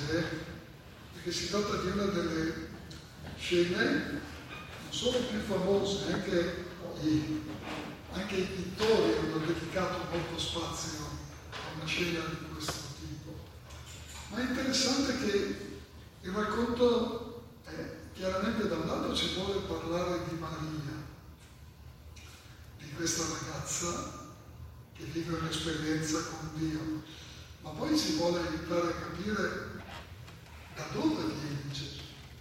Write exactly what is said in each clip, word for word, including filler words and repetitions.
origine, perché si tratta di una delle scene non solo più famose, anche i, anche i pittori hanno dedicato molto spazio a una scena di questo tipo. Ma è interessante che il racconto, eh, chiaramente da un lato ci vuole parlare di Maria, di questa ragazza che vive un'esperienza con Dio, ma poi ci vuole aiutare a capire da dove viene Gesù.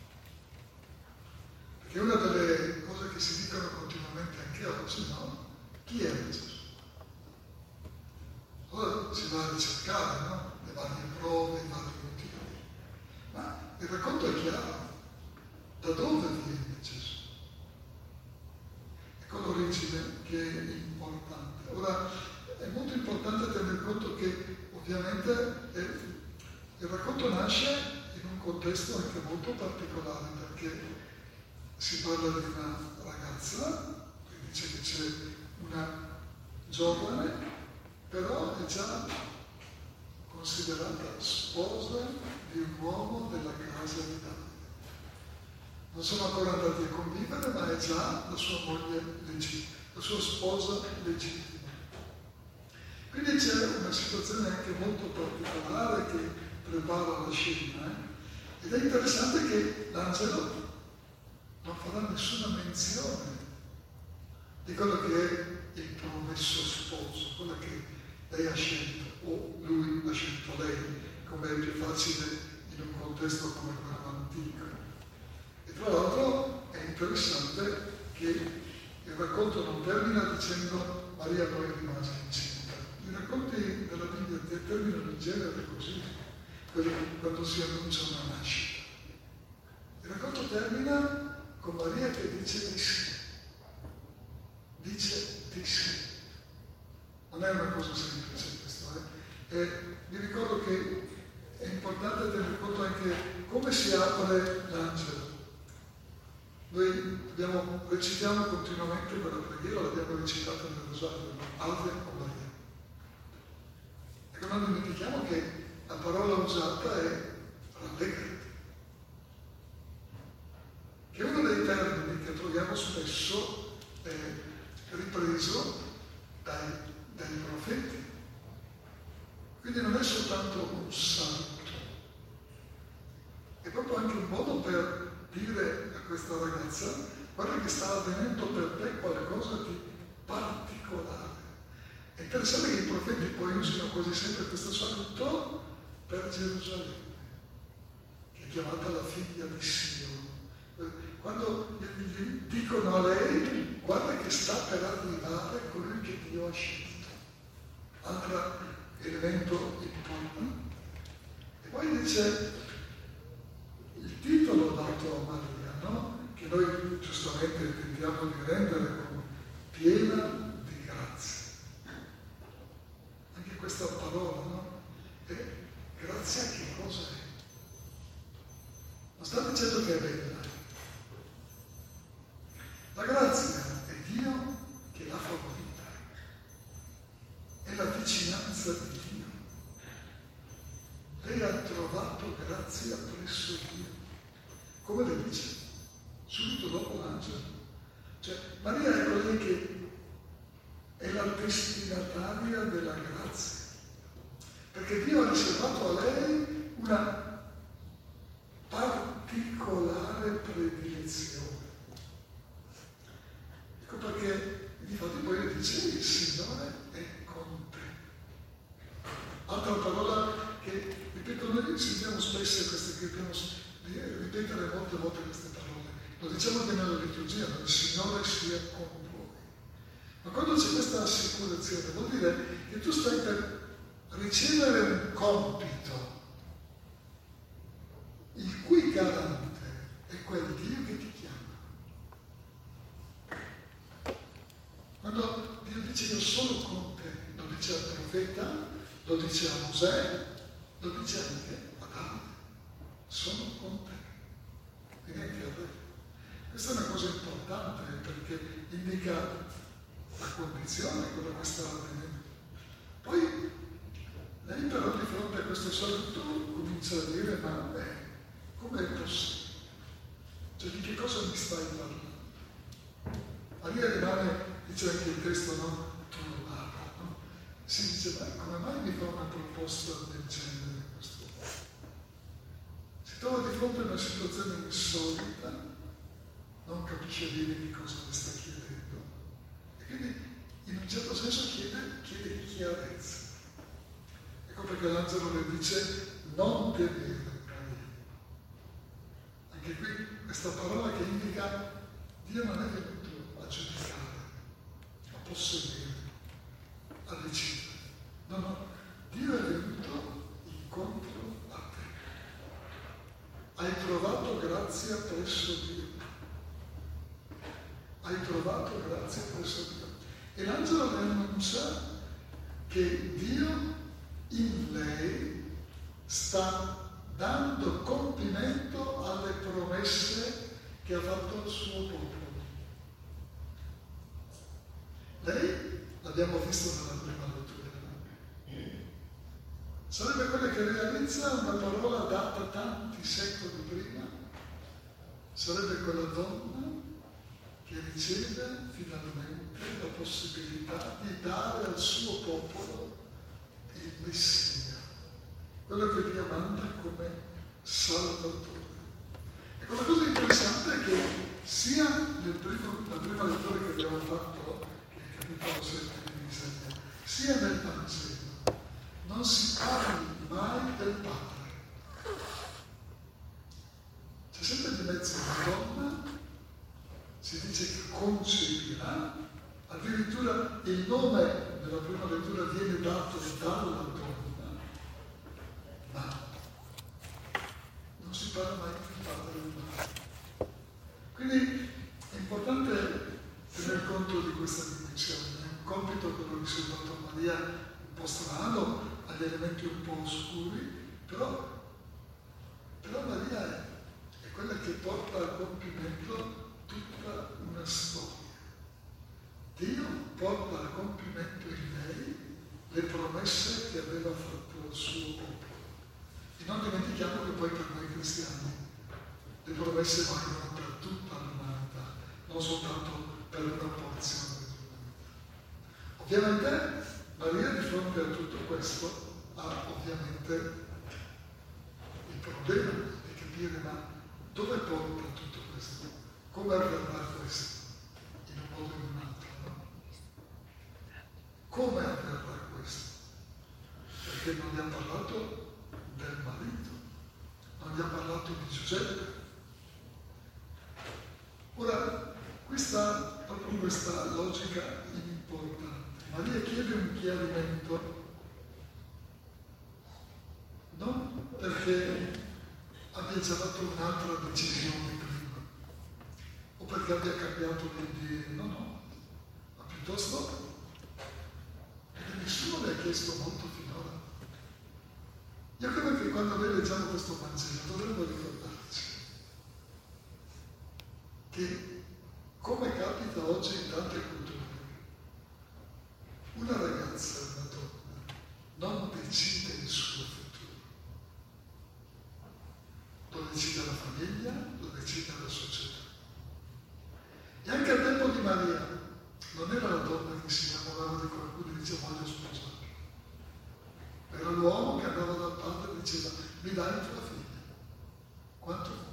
Perché una delle cose che si dicono continuamente anche oggi, no? Chi è Gesù? Allora si va a ricercare, no? Le varie prove, i vari motivi. Ma il racconto è chiaro. Da dove viene Gesù? Ecco l'origine che è importante. Ora, è molto importante tenere conto che ovviamente eh, il racconto nasce in un contesto anche molto particolare, perché si parla di una ragazza, che dice che c'è una giovane, però è già considerata sposa di un uomo della casa di Davide. Non sono ancora andati a convivere, ma è già la sua moglie legittima, la sua sposa legittima. Quindi c'è una situazione anche molto particolare che prepara la scena, eh? Ed è interessante che l'angelo non farà nessuna menzione di quello che è il promesso sposo, quello che lei ha scelto, o lui ha scelto lei, come è più facile in un contesto come quello antico. E tra l'altro è interessante che il racconto non termina dicendo Maria poi rimase incinta. I racconti della Bibbia terminano in genere così, quelli quando si annuncia una nascita. Il racconto termina con Maria che dice di sì. Dice di sì. Non è una cosa semplice questo, eh? E vi ricordo che è importante tenere conto anche come si apre l'angelo. Noi abbiamo, recitiamo continuamente quella preghiera, l'abbiamo recitata nel rosario, Ave o Maria. Ecco, non dimentichiamo che la parola usata è rallegrati, che è uno dei termini che troviamo spesso eh, ripreso dai, dai profeti. Quindi non è soltanto un salto, è proprio anche un modo per dire a questa ragazza: guarda che sta avvenendo per te qualcosa di particolare. È interessante che i profeti poi usino quasi sempre questo saluto per Gerusalemme, che è chiamata la figlia di Sion. Quando gli dicono a lei: guarda che sta per arrivare colui che Dio ha scelto. Altro elemento importante. E poi dice il titolo dato a Maria, no? Che noi giustamente tentiamo di rendere come piena di grazia. Anche questa parola, no? E grazia che cosa è? Non sta dicendo che è bella. La grazia è Dio che l'ha favorita. È la vicinanza di Dio. Lei ha trovato grazia presso Dio. Come le dice? Subito dopo l'angelo. Cioè, Maria è colei che è la destinataria della grazia. Perché Dio ha riservato a lei una particolare predilezione. Ecco perché, infatti poi le dice, il Signore è con te. Altra parola che, ripeto, noi sentiamo spesso queste che dobbiamo ripetere molte volte queste parole. Lo diciamo anche nella liturgia, il Signore sia con voi. Ma quando c'è questa assicurazione, vuol dire che tu stai per ricevere un compito, il cui garante è quel Dio che ti chiama. Quando Dio dice io sono con te, lo dice al profeta, lo dice a Mosè, lo dice anche a Davide, sono con te. Quindi anche a te. Questa è una cosa importante perché indica la condizione, quello che sta avvenendo. Poi Lei però di fronte a questo saluto comincia a dire, ma eh, com'è possibile? Cioè di che cosa mi stai parlando? Maria rimane, dice anche il testo, no? Turbata, no? Si dice, ma come mai mi fa una proposta del genere questo? Si trova di fronte a una situazione insolita, non capisce bene che cosa le sta chiedendo. E quindi in un certo senso chiede, chiede chiarezza. Ecco perché l'angelo le dice non temere, Maria. Anche qui questa parola che indica Dio non è venuto a giudicare, a possedere, a decidere. No, no, Dio è venuto incontro a te. Hai trovato grazia presso Dio. Hai trovato grazia presso Dio. E l'angelo le annuncia che Dio in lei sta dando compimento alle promesse che ha fatto al suo popolo. Lei, l'abbiamo visto nella prima lettura, sarebbe quella che realizza una parola data tanti secoli prima, sarebbe quella donna che riceve finalmente la possibilità di dare al suo popolo il Messia, quello che Dio manda come Salvatore. Ecco, la cosa interessante è che sia nel primo, la prima lettura che abbiamo fatto, che è il capitolo sette di Isaia, sia nel Vangelo, non si parli mai del Padre. C'è sempre di mezzo una donna, si dice che concepirà, addirittura il nome nella prima lettura viene dato dalla donna, ma non si parla mai del Padre del Padre. Quindi è importante tener conto di questa dimensione. È un compito che l'ho riservato a Maria un po' strano, agli elementi un po' oscuri, però, però Maria è, è quella che porta a compimento tutta una storia. Dio porta a compimento in lei le promesse che aveva fatto al suo popolo. E non dimentichiamo che poi per noi cristiani le promesse valgono per tutta l'umanità, non soltanto per una porzione dell'umanità. Ovviamente Maria di fronte a tutto questo ha ovviamente il problema di capire ma dove porta tutto questo? Come avverrà questo? In un modo o in un altro, no? Come avverrà questo? Perché non gli ha parlato del marito, non gli ha parlato di Giuseppe. Ora, qui sta proprio questa logica importante. Maria chiede un chiarimento non perché abbia già fatto un'altra decisione prima o perché abbia cambiato le idee, no, no, ma piuttosto perché nessuno le ha chiesto molto finora. Io credo che quando noi leggiamo questo Vangelo dovremmo ricordarci che, come capita oggi in tante culture, una ragazza, una donna, non decide il suo futuro. Lo decide la famiglia, lo decide la società. E anche al tempo di Maria non era la donna che si innamorava di qualcuno e diceva voglio sposare. Era l'uomo che andava dal padre e diceva mi dai tua figlia. Quanto vuoi?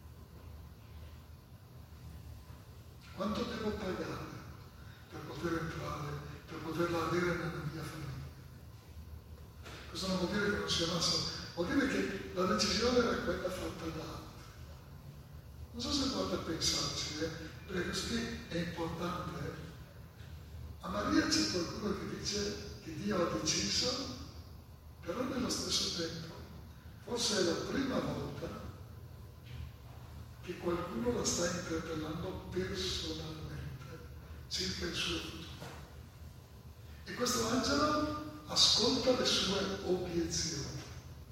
Quanto devo pagare per poter entrare, per poterla avere nella mia famiglia? Questo non vuol dire che non sia massa, vuol dire che la decisione era quella fatta da altri. Non so se guarda a pensarci, eh? Perché questo è importante. A Maria c'è qualcuno che dice che Dio ha deciso, però nello stesso tempo, forse è la prima volta che qualcuno la sta interpellando personalmente circa il suo futuro. E questo angelo ascolta le sue obiezioni.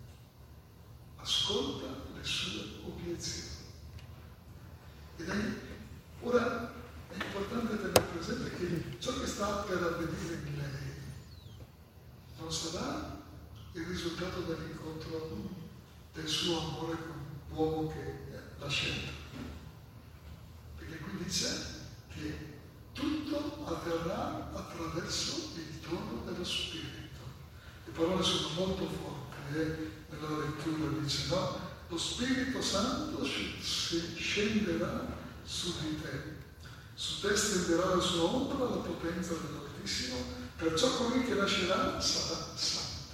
Ascolta le sue obiezioni. Ed è, ora è importante tenere presente che ciò che sta per avvenire in lei non sarà risultato dell'incontro del suo amore con l'uomo che l'ha scelto. Perché qui dice che tutto avverrà attraverso il dono dello Spirito. Le parole sono molto forti, eh? Nella lettura dice, no? Lo Spirito Santo scenderà su di te, su te stenderà la sua ombra, la potenza dell'Altissimo, perciò colui che nascerà sarà santo.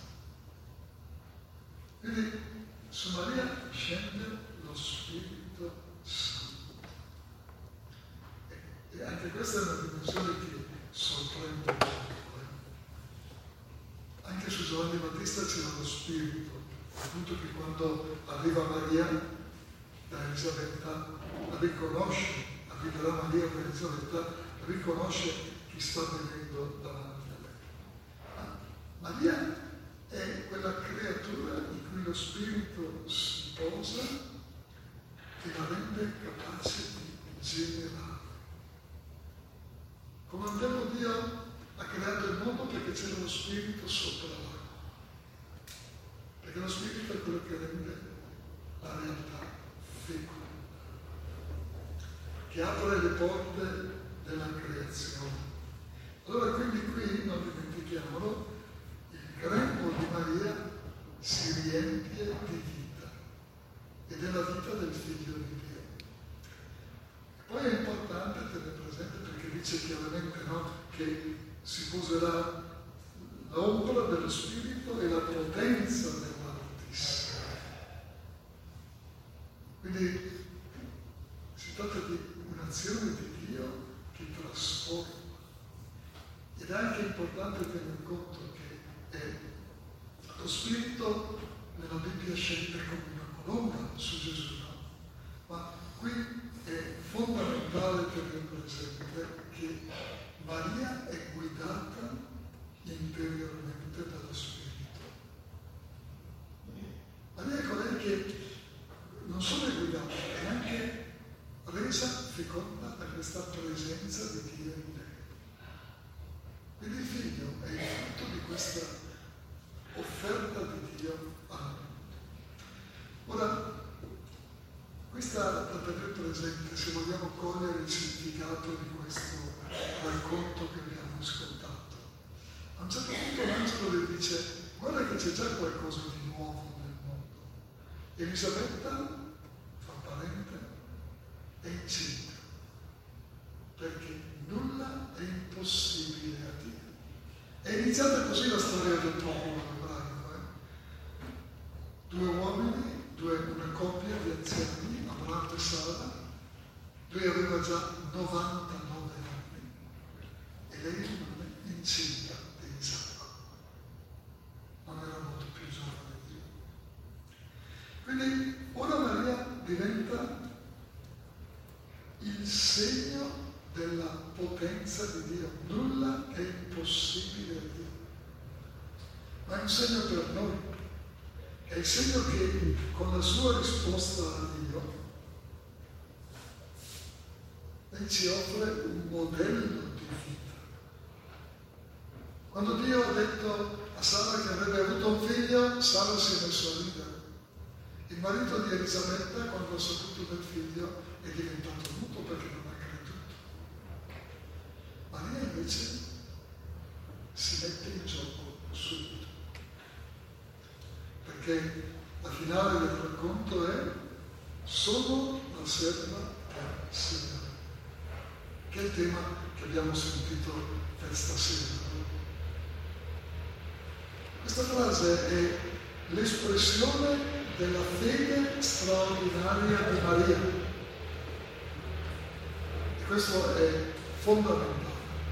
Quindi su Maria scende lo Spirito Santo. E, e anche questa è una dimensione che sorprende molto. Anche su Giovanni Battista c'era lo Spirito, appunto che quando arriva Maria da Elisabetta la riconosce, arriverà Maria da Elisabetta, riconosce chi sta venendo davanti a lei. Ma Maria è quella creatura in cui lo Spirito si posa e la rende capace di generare. Come un tempo Dio ha creato il mondo perché c'era lo Spirito sopra l'acqua. Perché lo Spirito è quello che rende la realtà feconda, che apre le porte della creazione. Allora quindi qui, non dimentichiamolo, il grembo di Maria si riempie di vita ed è la vita del Figlio di Dio. E poi è importante tenere presente perché dice chiaramente, no, che si poserà l'ombra dello Spirito e la potenza dell'Altissimo. Quindi si tratta di un'azione di Dio che trasforma. Ed è anche importante tenere conto che è, lo Spirito nella Bibbia scende come una colonna su Gesù, no? Ma qui è fondamentale tenere presente che Maria è guidata interiormente dallo Spirito. Maria è colei che non solo è guidata, è anche resa feconda da questa presenza di Dio in lei. Quindi il Figlio è il frutto di questa offerta di Dio al mondo. Ora, questa da tenere presente, se vogliamo cogliere il significato di questo racconto che abbiamo ascoltato. A un certo punto l'angelo le dice: guarda che c'è già qualcosa di nuovo nel mondo. Elisabetta, fa parente, è incinta, perché nulla è impossibile a Dio. È iniziata così la storia del popolo ebraico. Eh? Due uomini, due, una coppia di anziani, Abramo e Sara. Lui aveva già novantanove anni e lei rimane incinta di Isacco. Non era molto più giovane di lui. Quindi ora Maria diventa il segno della potenza di Dio. Nulla è impossibile a Dio. Ma è un segno per noi. È il segno che con la sua risposta a Dio lei ci offre un modello di vita. Quando Dio ha detto a Sara che avrebbe avuto un figlio, Sara si è messo a ridere. Il marito di Elisabetta, quando ha saputo del figlio, è diventato muto perché non ha creduto. Maria invece si mette in gioco subito. Perché la finale del racconto è: sono la serva del Signore, che è il tema che abbiamo sentito per stasera. Questa frase è l'espressione della fede straordinaria di Maria. E questo è fondamentale.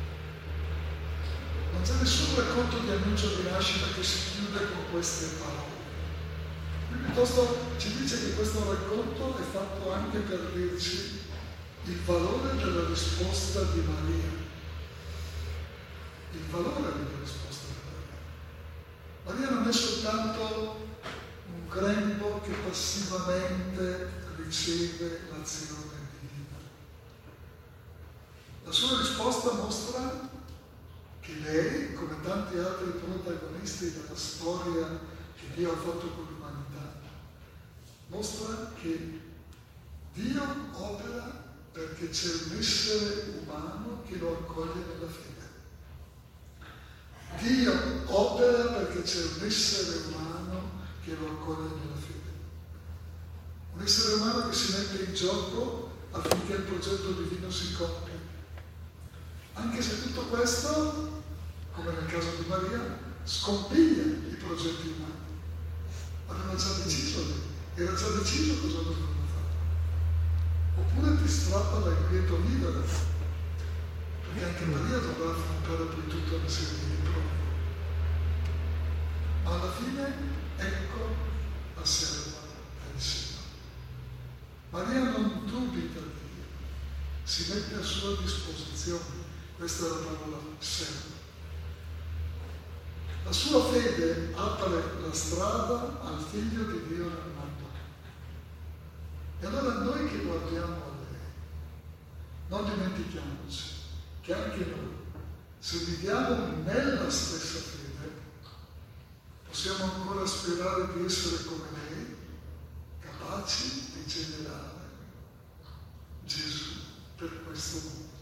Non c'è nessun racconto di annuncio di nascita che si chiude con queste parole. Piuttosto ci dice che questo racconto è fatto anche per dirci il valore della risposta di Maria. Il valore della risposta di Maria. Maria non è soltanto un grembo che passivamente riceve l'azione divina. La sua risposta mostra che lei, come tanti altri protagonisti della storia che Dio ha fatto con l'umanità, mostra che Dio opera perché c'è un essere umano che lo accoglie nella fede. Dio opera perché c'è un essere umano che lo accoglie nella fede. Un essere umano che si mette in gioco affinché il progetto divino si compia. Anche se tutto questo, come nel caso di Maria, scompiglia i progetti umani. Aveva già deciso lei, era già deciso cosa doveva fare. Oppure ti strappa dal quieto vivere, perché anche Maria dovrà affrontare poi tutta una serie di prove. Ma alla fine, ecco la serva del Signore. Maria non dubita di Dio, si mette a sua disposizione. Questa è la parola serva. La sua fede apre la strada al Figlio di Dio nel mondo. E allora noi che guardiamo a lei, non dimentichiamoci che anche noi, se viviamo nella stessa fede, possiamo ancora sperare di essere come lei, capaci di generare Gesù per questo mondo.